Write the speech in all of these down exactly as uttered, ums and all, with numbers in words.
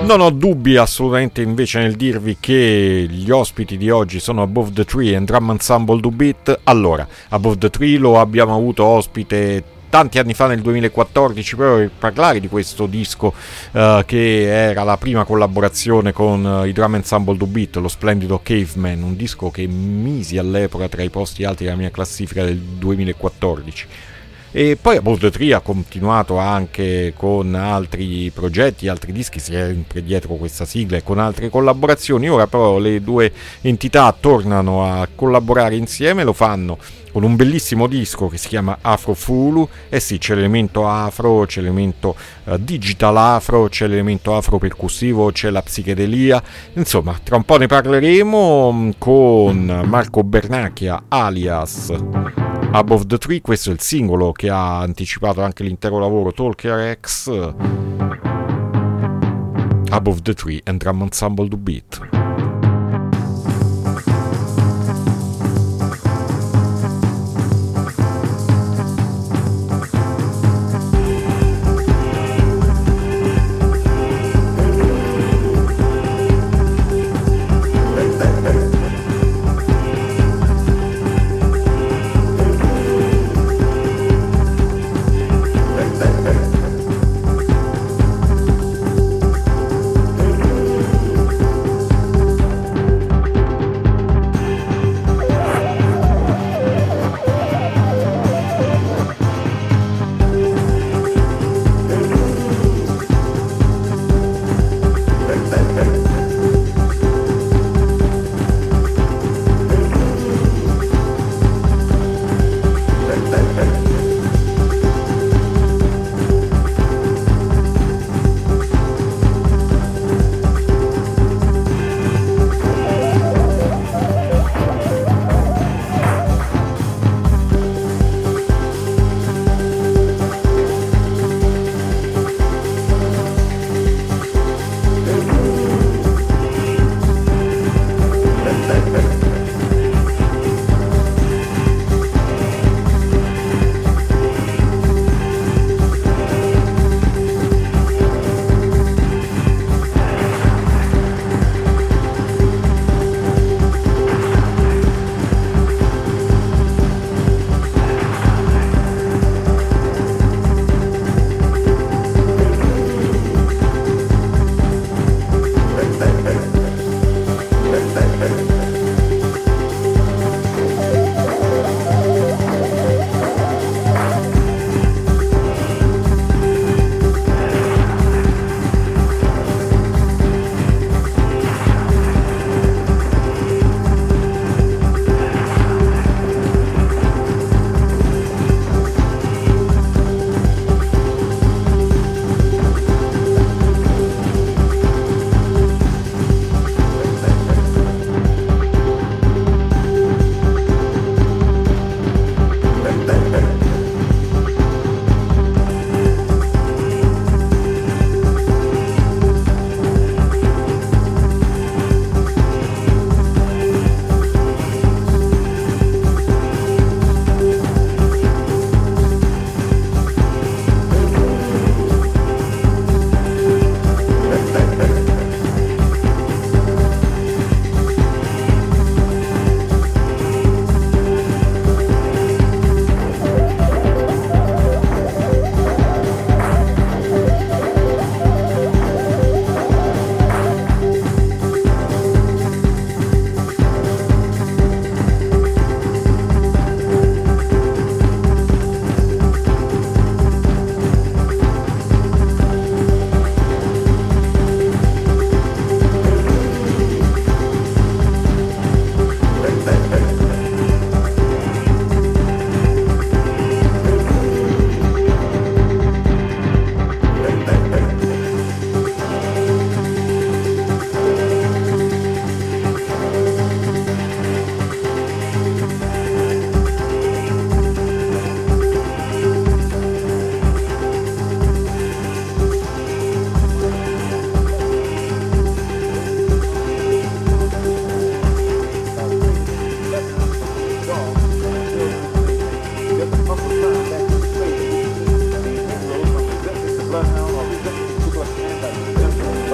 Non ho dubbi assolutamente invece nel dirvi che gli ospiti di oggi sono Above the Tree e Drum Ensemble Do Beat. Allora, Above the Tree lo abbiamo avuto ospite tanti anni fa, nel duemilaquattordici, proprio per parlare di questo disco uh, che era la prima collaborazione con uh, i Drum Ensemble Do Beat, lo splendido Caveman, un disco che misi all'epoca tra i posti alti della mia classifica del duemilaquattordici. E poi Above the Tree ha continuato anche con altri progetti, altri dischi, sempre dietro questa sigla e con altre collaborazioni. Ora però le due entità tornano a collaborare insieme, lo fanno con un bellissimo disco che si chiama Afro Fulu. E sì, c'è l'elemento afro, c'è l'elemento uh, digital afro, c'è l'elemento afro percussivo, c'è la psichedelia. Insomma, tra un po' ne parleremo con Marco Bernacchia alias Above the Tree. Questo è il singolo che ha anticipato anche l'intero lavoro Talker X, Above the Tree and Drum Ensemble Do Beat.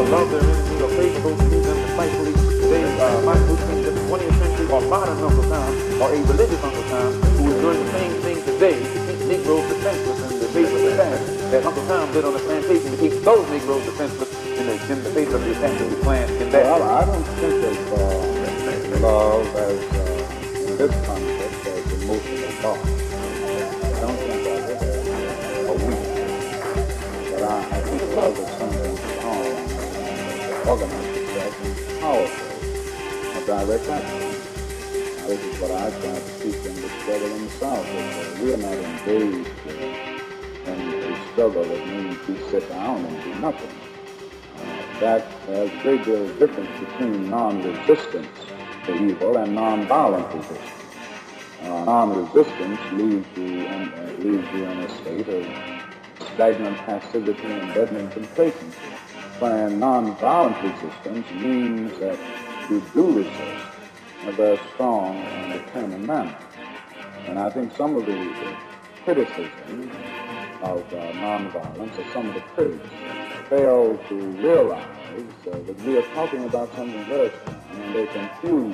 love their enemies or pay those who use them despitefully. They, uh, Martin Luther King said the twentieth century or modern Uncle Tom or a religious Uncle Tom who is doing the same thing today to keep Negroes defenseless in the face of the past that Uncle Tom did on the plantation to keep those Negroes defenseless in the, in the face of the attack that we planned in that. Well, I don't think of uh, love as, uh, in this context, as emotional thought. I don't think of it as a weakness. But I, I think love is something strong, organized itself, and powerful, a direct action. Now, this is what I try to teach them to struggle in the South. Is, uh, we are not engaged uh, in a struggle that means we sit down and do nothing. That there's a great deal of difference between non-resistance to evil and non-violent resistance. Uh, non-resistance leaves you, in, uh, leaves you in a state of stagnant passivity and deadening complacency. When non-violent resistance means that you do resist in a very strong and determined manner. And I think some of the, the criticism of uh, non-violence or some of the critics fail to realize uh, that we are talking about something very strong, and they confuse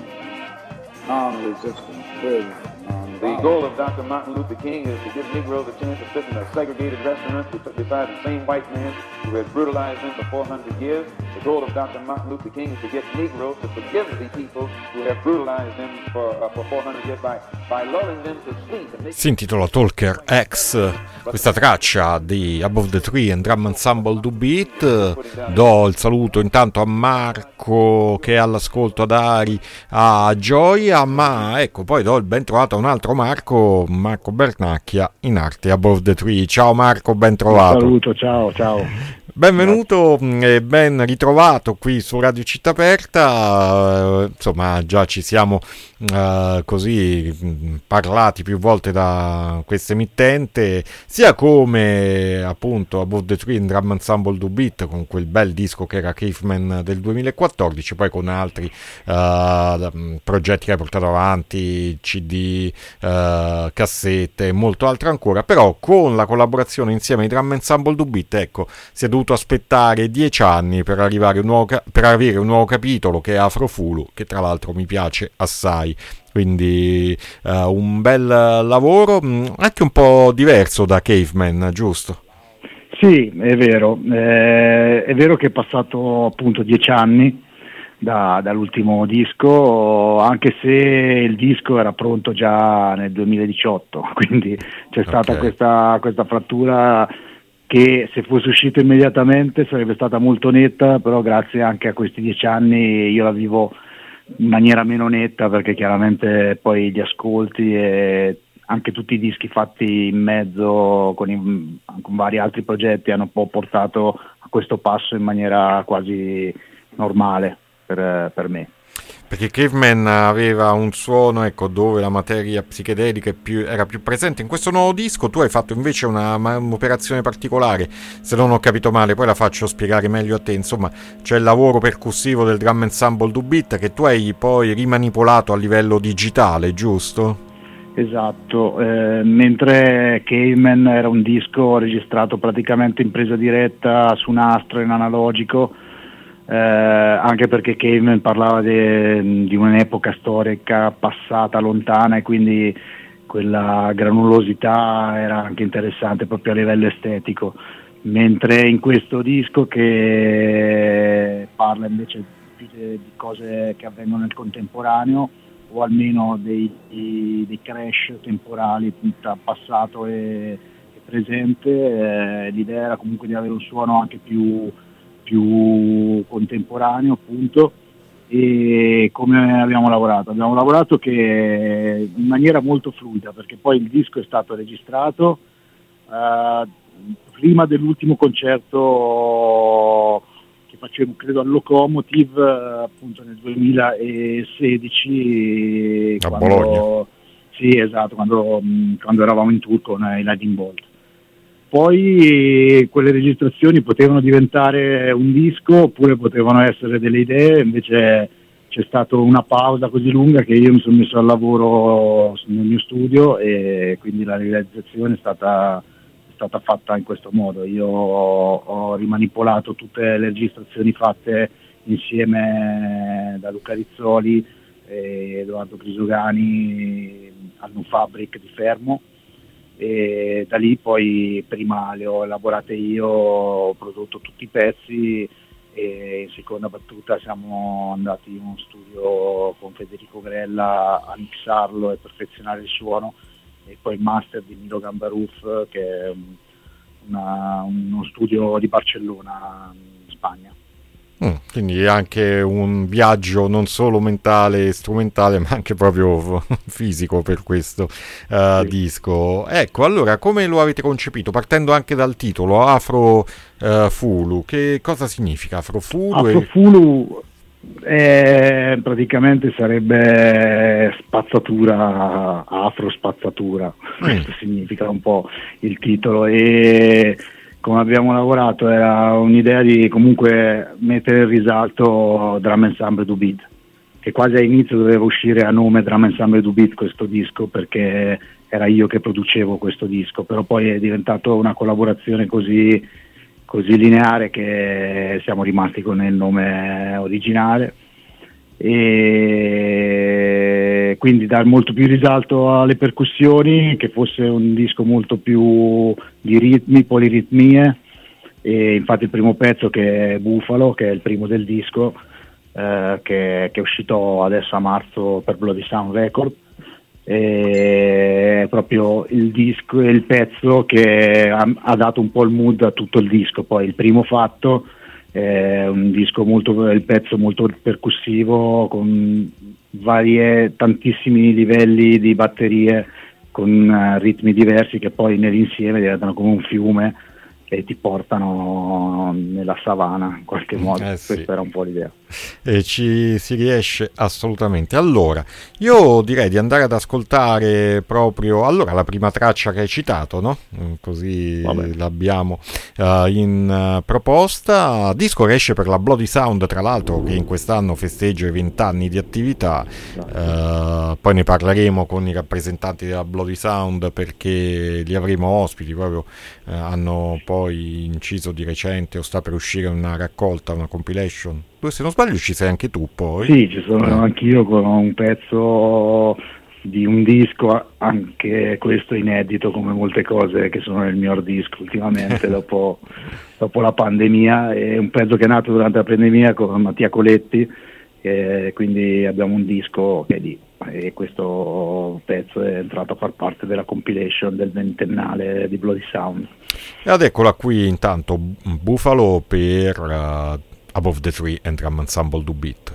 non-resistance with non-violence. The goal of Doctor Martin Luther King is to give Negroes a chance to sit in a segregated restaurant beside the same white man who has brutalized them for four hundred years. The goal of Doctor Martin Luther King is to get Negroes to forgive the people who have brutalized them for, uh, for four hundred years by, by lulling them to sleep. Si intitola Talker X, questa traccia di Above the Tree and Drum Ensemble Do Beat. Do il saluto intanto a Marco che è all'ascolto, ad Ari, a Gioia, ma ecco, poi do il ben trovato a un altro Marco, Marco Bernacchia in arte Above the Tree. Ciao Marco, ben trovato. Un saluto, ciao, ciao. Benvenuto e ben ritrovato qui su Radio Città Aperta. Uh, insomma, già ci siamo uh, così mh, parlati più volte da questa emittente, sia come appunto Above the Tree and Drum Ensemble Do Beat, con quel bel disco che era Caveman del duemilaquattordici, poi con altri uh, progetti che hai portato avanti, C D, uh, cassette e molto altro ancora, però con la collaborazione insieme ai Drum Ensemble Do Beat, ecco, si è dovuto aspettare dieci anni per arrivare un nuovo, per avere un nuovo capitolo che è Afrofulu, che tra l'altro mi piace assai, quindi uh, un bel lavoro, anche un po' diverso da Caveman, giusto? Sì, è vero, eh, è vero che è passato appunto dieci anni da, dall'ultimo disco, anche se il disco era pronto già nel duemiladiciotto, quindi c'è stata okay. questa, questa frattura che se fosse uscito immediatamente sarebbe stata molto netta, però grazie anche a questi dieci anni io la vivo in maniera meno netta, perché chiaramente poi gli ascolti e anche tutti i dischi fatti in mezzo con, i, con vari altri progetti hanno un po' portato a questo passo in maniera quasi normale per, per me. Perché Caveman aveva un suono, ecco, dove la materia psichedelica è più, era più presente. In questo nuovo disco tu hai fatto invece una, un'operazione particolare, se non ho capito male, poi la faccio spiegare meglio a te. Insomma, c'è il lavoro percussivo del Drum Ensemble Do Beat che tu hai poi rimanipolato a livello digitale, giusto? Esatto, eh, mentre Caveman era un disco registrato praticamente in presa diretta su nastro in analogico, Eh, anche perché Caveman parlava de, di un'epoca storica passata, lontana, e quindi quella granulosità era anche interessante proprio a livello estetico, mentre in questo disco che parla invece più di cose che avvengono nel contemporaneo, o almeno dei, dei crash temporali tra passato e, e presente, eh, l'idea era comunque di avere un suono anche più più contemporaneo, appunto. E come abbiamo lavorato? Abbiamo lavorato che in maniera molto fluida, perché poi il disco è stato registrato uh, prima dell'ultimo concerto che facevo, credo, al Locomotive, uh, appunto nel duemilasedici, a quando, Bologna. Sì, esatto, quando, quando eravamo in tour con i Lightning Bolt. Poi quelle registrazioni potevano diventare un disco oppure potevano essere delle idee, invece c'è stata una pausa così lunga che io mi sono messo al lavoro nel mio studio, e quindi la realizzazione è stata, è stata fatta in questo modo. Io ho, ho rimanipolato tutte le registrazioni fatte insieme da Luca Rizzoli e Edoardo Crisogani al New Fabric di Fermo, e da lì poi prima le ho elaborate io, ho prodotto tutti i pezzi e in seconda battuta siamo andati in uno studio con Federico Grella a mixarlo e perfezionare il suono, e poi il master di Milo Gambaruf, che è una, uno studio di Barcellona in Spagna. Mm, quindi anche un viaggio non solo mentale e strumentale, ma anche proprio fisico per questo uh, sì. disco. Ecco, allora, come lo avete concepito? Partendo anche dal titolo, Afro uh, Fulu, che cosa significa Afro Fulu? Afro Fulu è, praticamente sarebbe spazzatura, afro spazzatura, mm. questo significa un po' il titolo, e come abbiamo lavorato era un'idea di comunque mettere in risalto Drum Ensemble Do Beat, che quasi all'inizio doveva uscire a nome Drum Ensemble Do Beat questo disco, perché era io che producevo questo disco, però poi è diventato una collaborazione così, così lineare che siamo rimasti con il nome originale, e quindi dar molto più risalto alle percussioni, che fosse un disco molto più di ritmi, poliritmie, e infatti il primo pezzo, che è Buffalo, che è il primo del disco, eh, che, che è uscito adesso a marzo per Bloody Sound Record, è proprio il disco, il pezzo che ha, ha dato un po' il mood a tutto il disco. Poi il primo fatto è un disco molto, il pezzo molto percussivo, con varie, tantissimi livelli di batterie, con uh, ritmi diversi che poi nell'insieme diventano come un fiume e ti portano nella savana in qualche modo. Eh sì. Questa era un po' l'idea. E ci si riesce assolutamente. Allora, io direi di andare ad ascoltare proprio allora la prima traccia che hai citato, no? Così Vabbè. l'abbiamo uh, in uh, proposta. Disco che esce per la Bloody Sound, tra l'altro, che in quest'anno festeggia i vent'anni di attività. Uh, poi ne parleremo con i rappresentanti della Bloody Sound, perché li avremo ospiti. Proprio uh, hanno poi inciso di recente, o sta per uscire una raccolta, una compilation. Se non sbaglio ci sei anche tu poi. Sì, ci sono eh. anch'io con un pezzo di un disco, anche questo inedito come molte cose che sono nel mio hard disk ultimamente dopo, dopo la pandemia. È un pezzo che è nato durante la pandemia con Mattia Coletti, e quindi abbiamo un disco che è lì, e questo pezzo è entrato a far parte della compilation del ventennale di Bloody Sound. Ed eccola qui intanto, Buffalo per uh, Above the Tree and Drum Ensemble Do Beat.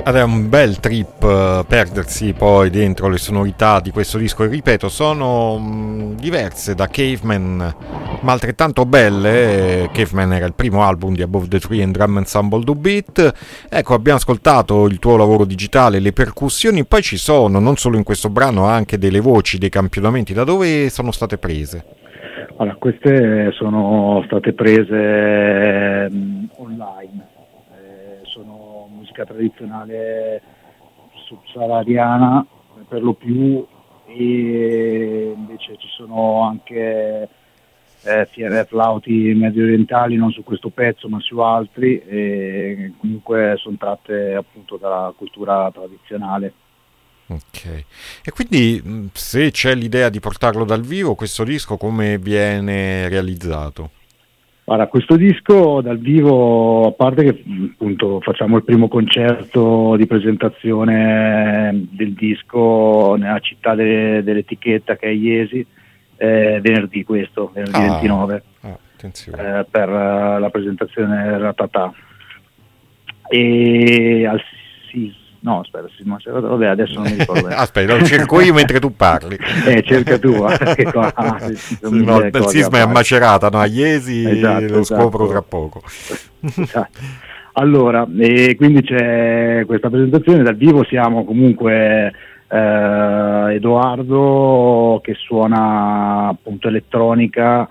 Ed è un bel trip uh, perdersi poi dentro le sonorità di questo disco, e ripeto, sono mh, diverse da Caveman, ma altrettanto belle. Caveman era il primo album di Above the Tree and Drum Ensemble Do Beat. Ecco, abbiamo ascoltato il tuo lavoro digitale, le percussioni, poi ci sono, non solo in questo brano, anche delle voci, dei campionamenti. Da dove sono state prese? Allora, queste sono state prese um, online, eh, sono musica tradizionale subsahariana per lo più, e invece ci sono anche eh, flauti medio orientali, non su questo pezzo ma su altri, e comunque sono tratte appunto dalla cultura tradizionale. Ok, e quindi se c'è l'idea di portarlo dal vivo, questo disco come viene realizzato? Guarda, questo disco dal vivo, a parte che appunto facciamo il primo concerto di presentazione del disco nella città de- dell'etichetta, che è Iesi, eh, venerdì questo, venerdì ah, ventinove, ah, eh, per uh, la presentazione Ratata. E al Sis, no aspetta, Sis, vabbè, adesso non mi ricordo. Aspetta, lo cerco io mentre tu parli. Eh, cerca tu, che qua, sì, no, il Sisma è a Macerata, no, a Iesi, esatto, lo scopro esatto. tra poco. Esatto. Allora, e quindi c'è questa presentazione dal vivo, siamo comunque eh, Edoardo che suona appunto elettronica,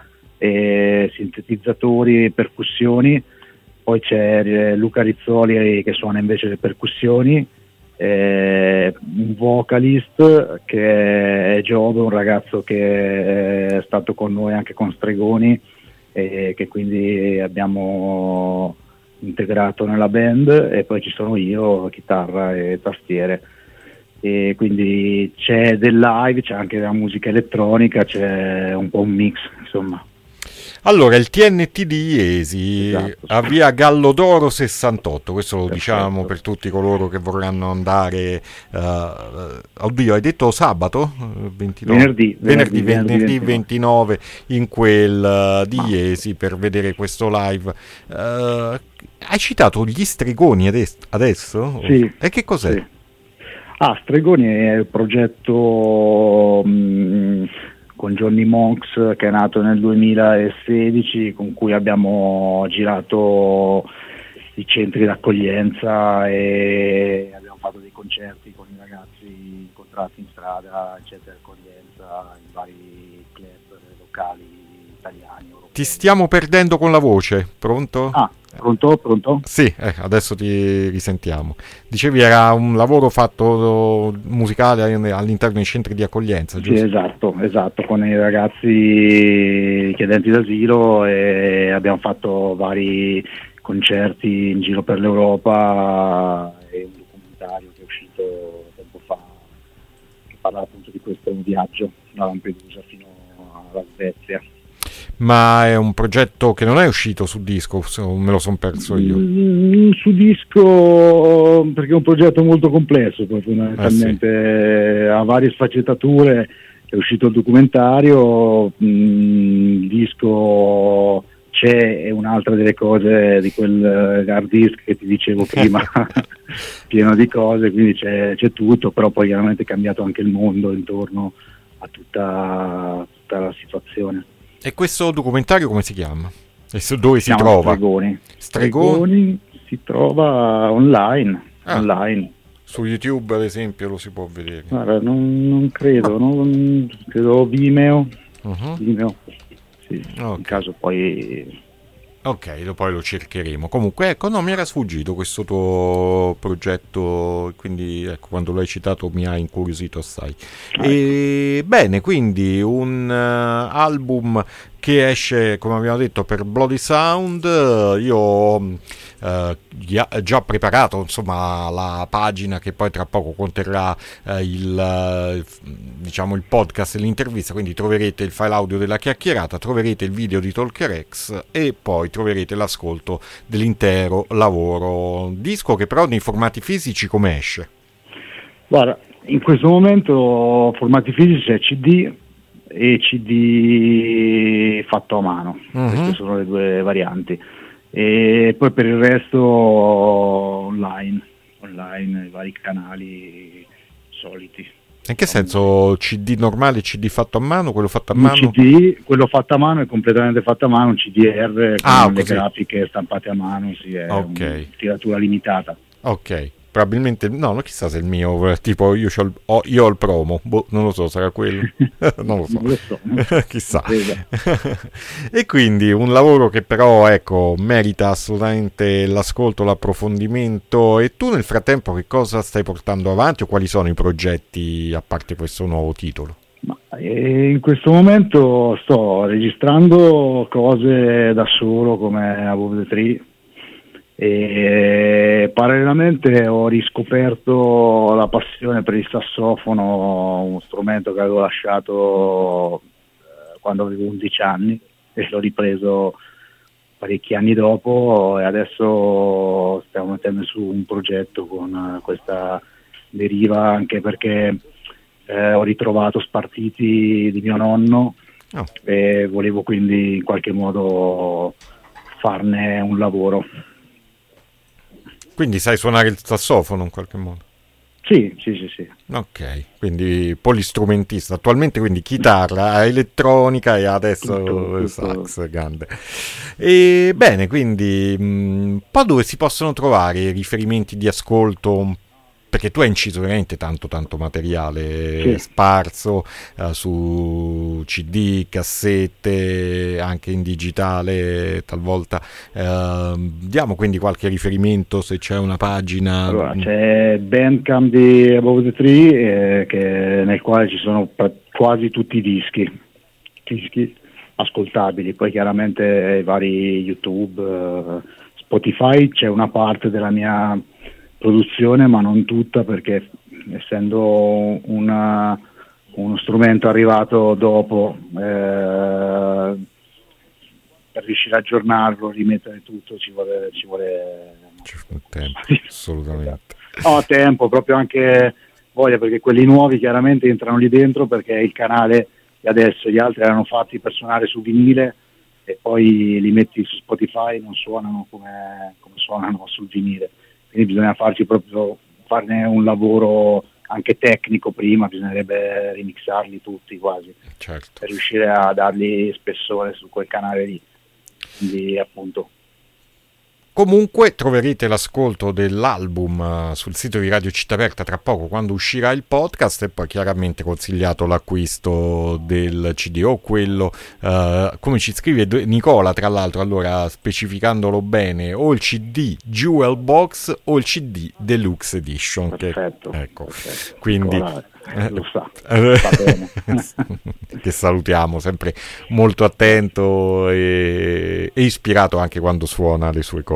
e sintetizzatori, percussioni, poi c'è Luca Rizzoli che suona invece le percussioni, eh, un vocalist che è Giove, un ragazzo che è stato con noi anche con Stregoni e che quindi abbiamo integrato nella band, e poi ci sono io, chitarra e tastiere, e quindi c'è del live, c'è anche della musica elettronica, c'è un po' un mix, insomma. Allora, il T N T di Iesi, esatto, sì. a via Gallodoro sessantotto, questo lo Perfetto. Diciamo per tutti coloro che vorranno andare, uh, oddio, hai detto sabato? ventinove Venerdì, venerdì, venerdì, venerdì ventinove in quel uh, di Iesi per vedere questo live. Uh, hai citato gli Stregoni adesso? adesso? Sì. E che cos'è? Sì. Ah, Stregoni è il progetto mh, con Johnny Monks, che è nato nel duemilasedici, con cui abbiamo girato i centri d'accoglienza e abbiamo fatto dei concerti con i ragazzi incontrati in strada, centri d'accoglienza, in vari club locali italiani, europei. Ti stiamo perdendo con la voce, pronto? Ah, pronto, pronto? Sì, eh, adesso ti risentiamo. Dicevi era un lavoro fatto musicale all'interno dei centri di accoglienza, giusto? Sì, esatto, esatto, con i ragazzi richiedenti d'asilo, e abbiamo fatto vari concerti in giro per l'Europa, e un documentario che è uscito tempo fa che parla appunto di questo viaggio da Lampedusa fino alla Svezia. Ma è un progetto che non è uscito su disco, me lo son perso io. Mm, su disco, perché è un progetto molto complesso, poi fondamentalmente eh sì. ha varie sfaccettature. È uscito il documentario, il disco c'è, è un'altra delle cose di quel hard disk che ti dicevo prima, pieno di cose, quindi c'è, c'è tutto, però poi chiaramente è cambiato anche il mondo intorno a tutta, tutta la situazione. E questo documentario come si chiama? E su dove si, si trova? Stregoni. Stregoni. Stregoni si trova online, ah, online. Su YouTube ad esempio lo si può vedere? Guarda, non, non credo, non, credo Vimeo, uh-huh. Vimeo. Sì, okay. In caso poi... Ok, poi lo cercheremo. Comunque, ecco, no, mi era sfuggito questo tuo progetto, quindi ecco, quando l'hai citato mi ha incuriosito assai. Ah, e ecco. Bene, quindi un uh, album che esce, come abbiamo detto, per Bloody Sound. Io ho uh, già preparato, insomma, la pagina che poi tra poco conterrà uh, il, uh, diciamo, il podcast e l'intervista, quindi troverete il file audio della chiacchierata, troverete il video di TalkerX e poi troverete l'ascolto dell'intero lavoro. Disco che però nei formati fisici come esce? Guarda, in questo momento formati fisici c'è C D e C D fatto a mano, uh-huh. Queste sono le due varianti, e poi per il resto online, online vari canali soliti. In che senso? C D normale, C D fatto a mano, quello fatto a Un mano? C D, quello fatto a mano è completamente fatto a mano, un C D R con Ah, le così. grafiche stampate a mano, sì, è Ok. una tiratura limitata. Ok, probabilmente no, non chissà se il mio, eh, tipo io, c'ho il, ho, io ho il promo, boh, non lo so, sarà quello, non lo so, Non lo so, non so. chissà. Credo. E quindi un lavoro che però, ecco, merita assolutamente l'ascolto, l'approfondimento. E tu nel frattempo che cosa stai portando avanti o quali sono i progetti a parte questo nuovo titolo? Ma, eh, in questo momento sto registrando cose da solo come Above the Tree e parallelamente ho riscoperto la passione per il sassofono, uno strumento che avevo lasciato eh, quando avevo undici anni e l'ho ripreso parecchi anni dopo e adesso stiamo mettendo su un progetto con eh, questa deriva, anche perché eh, ho ritrovato spartiti di mio nonno Oh. e volevo quindi in qualche modo farne un lavoro. Quindi sai suonare il sassofono in qualche modo? Sì, sì, sì, sì. Ok, quindi polistrumentista, attualmente quindi chitarra, elettronica e adesso Tutto, il tutto. sax, grande. E bene, quindi un po' dove si possono trovare riferimenti di ascolto, perché tu hai inciso veramente tanto tanto materiale Sì. sparso eh, su C D, cassette, anche in digitale talvolta. Eh, diamo quindi qualche riferimento se c'è una pagina. Allora, c'è Bandcamp di Above the Tree eh, che- nel quale ci sono pra- quasi tutti i dischi, dischi ascoltabili, poi chiaramente i vari YouTube, eh, Spotify c'è una parte della mia produzione ma non tutta, perché essendo una- uno strumento arrivato dopo, eh, per riuscire a aggiornarlo, rimettere tutto ci vuole, ci vuole C'è un tempo, assolutamente. ho tempo, proprio anche voglia, perché quelli nuovi chiaramente entrano lì dentro perché il canale di adesso, gli altri erano fatti per suonare su vinile e poi li metti su Spotify, non suonano come, come suonano sul vinile, quindi bisogna farci proprio farne un lavoro anche tecnico prima, bisognerebbe remixarli tutti quasi Certo. per riuscire a dargli spessore su quel canale lì, quindi appunto. Comunque troverete l'ascolto dell'album eh, sul sito di Radio Città Aperta tra poco quando uscirà il podcast, e poi chiaramente consigliato l'acquisto del C D o quello, eh, come ci scrive D- Nicola tra l'altro, allora specificandolo bene, o il C D Jewel Box o il C D Deluxe Edition. Perfetto, Che, ecco, perfetto. quindi Nicola, eh, lo sa, eh, sta bene. che salutiamo, sempre molto attento e, e ispirato anche quando suona le sue cose.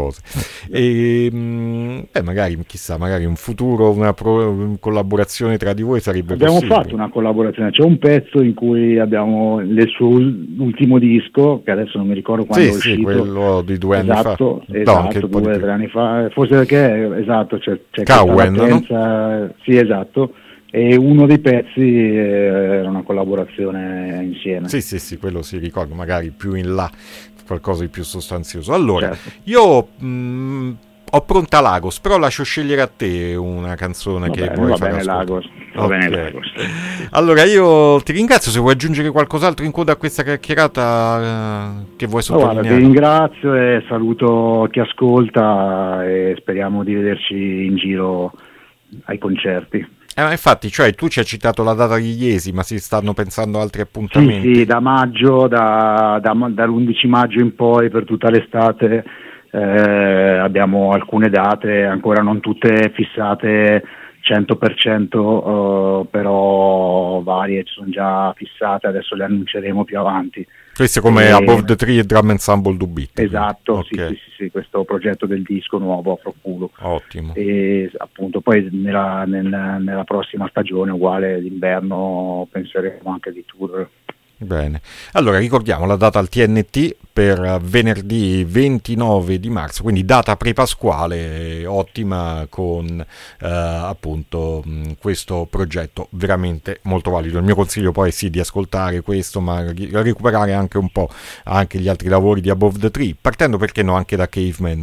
E mh, beh, magari chissà, magari un futuro, una pro- collaborazione tra di voi sarebbe Abbiamo possibile. fatto una collaborazione, c'è un pezzo in cui abbiamo il suo ul- ultimo disco, che adesso non mi ricordo quando Sì, è uscito. sì, quello di due anni esatto, fa. No, esatto, anche un po' di due o più. tre anni fa, forse perché, esatto, c'è, c'è Cowen, questa latenza, sì, esatto, e uno dei pezzi eh, era una collaborazione insieme. Sì, sì, sì, quello si ricorda, magari più in là, qualcosa di più sostanzioso. Allora, Certo. io mh, ho pronta Lagos, però lascio scegliere a te una canzone Va che bene, vuoi va fare bene ascoltare. Lagos, va bene Ok. Lagos. Allora io ti ringrazio, se vuoi aggiungere qualcos'altro in coda a questa chiacchierata eh, che vuoi No, guarda, ti sottolineare. ringrazio e saluto chi ascolta e speriamo di vederci in giro ai concerti. Eh, ma infatti, cioè, tu ci hai citato la data di Iesi, ma si stanno pensando altri Sì, appuntamenti? sì, da maggio, da, da, dall'undici maggio in poi per tutta l'estate eh, abbiamo alcune date, ancora non tutte fissate cento per cento, eh, però varie ci sono già fissate, adesso le annunceremo più avanti. Questo è come Eh, Above the Tree e Drum Ensemble Do Beat. Esatto, quindi. sì, Ok, sì, sì, sì, questo progetto del disco nuovo a Proculo. ottimo. E appunto poi nella, nel- nella prossima stagione, uguale d'inverno, penseremo anche di tour. Bene, allora ricordiamo la data al T N T per venerdì ventinove di marzo, quindi data pre-pasquale eh, ottima, con eh, appunto mh, questo progetto veramente molto valido. Il mio consiglio poi è sì di ascoltare questo, ma ri- recuperare anche un po' anche gli altri lavori di Above the Tree, partendo perché no anche da Caveman, che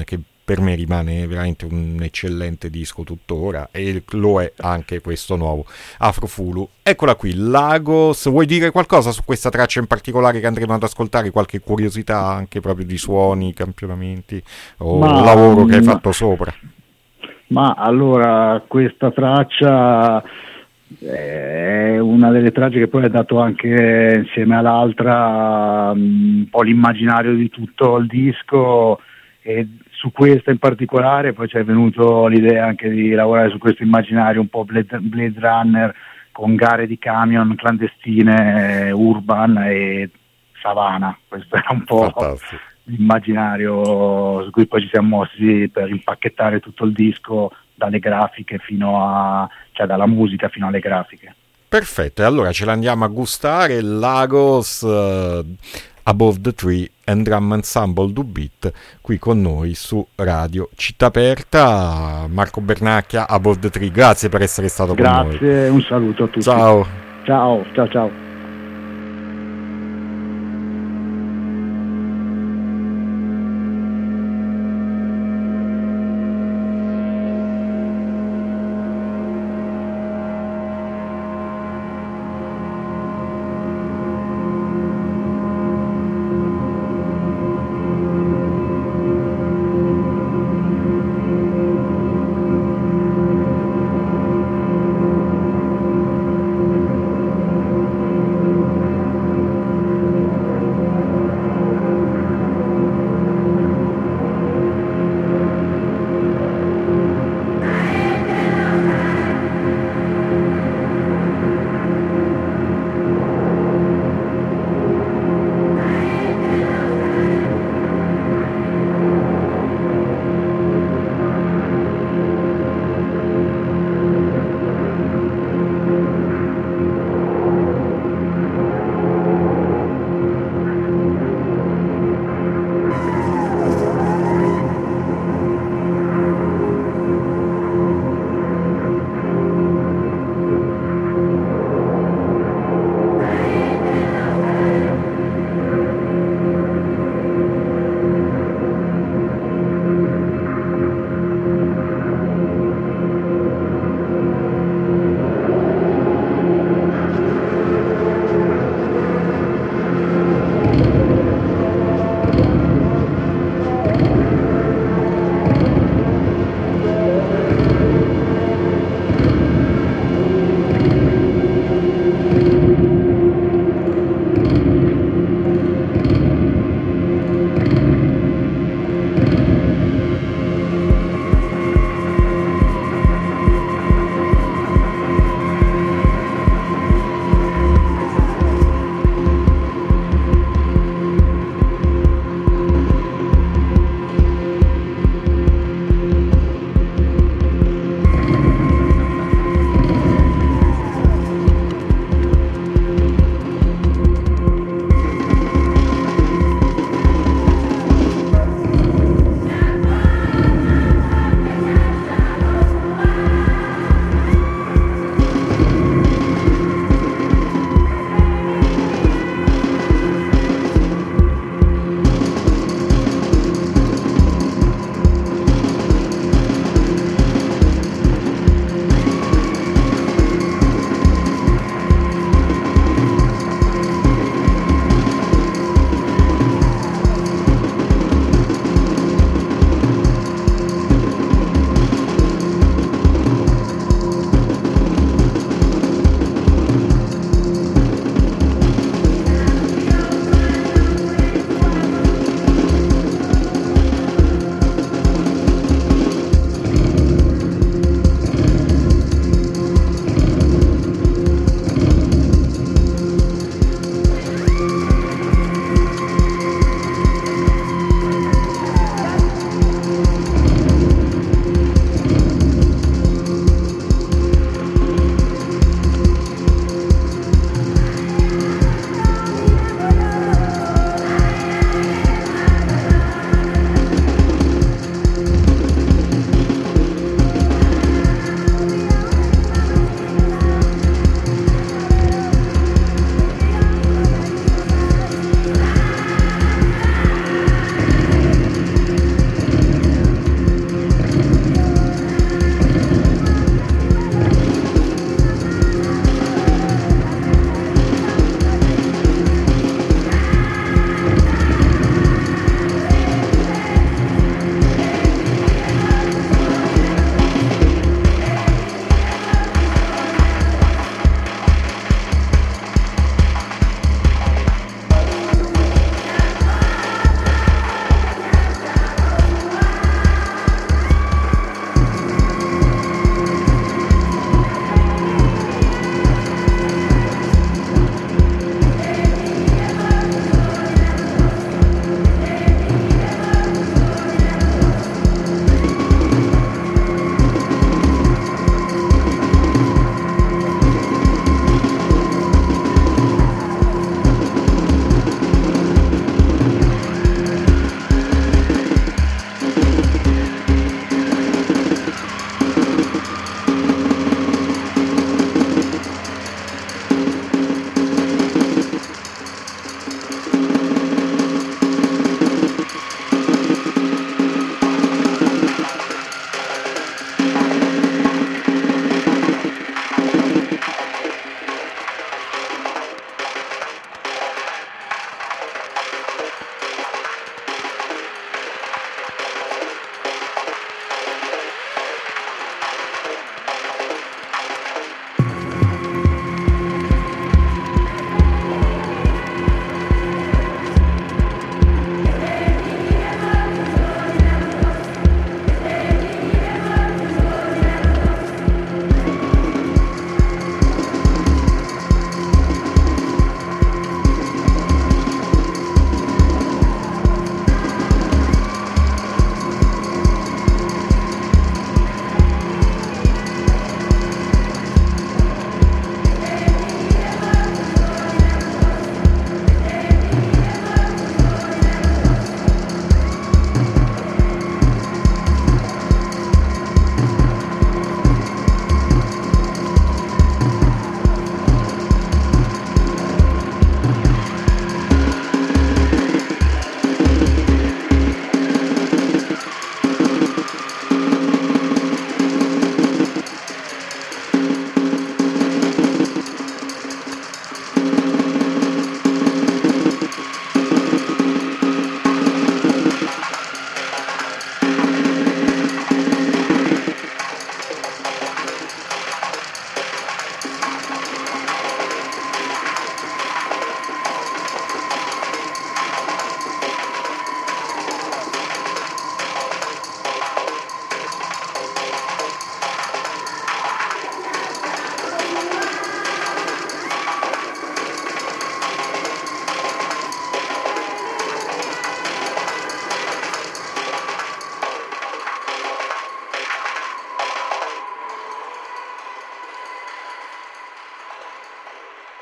per me rimane veramente un eccellente disco tuttora, e lo è anche questo nuovo Afrofulu. Eccola qui, Lagos. Vuoi dire qualcosa su questa traccia in particolare che andremo ad ascoltare? Qualche curiosità anche proprio di suoni, campionamenti o Ma, lavoro che hai ma, fatto sopra? Ma allora, questa traccia è una delle tracce che poi ha dato anche insieme all'altra un po' l'immaginario di tutto il disco, e su questa in particolare poi ci è venuto l'idea anche di lavorare su questo immaginario un po' Blade, Blade Runner, con gare di camion clandestine, urban e savana. Questo è un po' Fantastico. l'immaginario su cui poi ci siamo mossi per impacchettare tutto il disco, dalle grafiche fino a, cioè dalla musica fino alle grafiche. Perfetto, e allora ce l'andiamo a gustare. Lagos, uh, Above the Tree and Drum Ensemble Do Beat, qui con noi su Radio Città Aperta. Marco Bernacchia, Above the Tree, grazie per essere stato Grazie, con noi. un saluto a tutti. Ciao. Ciao, ciao, ciao.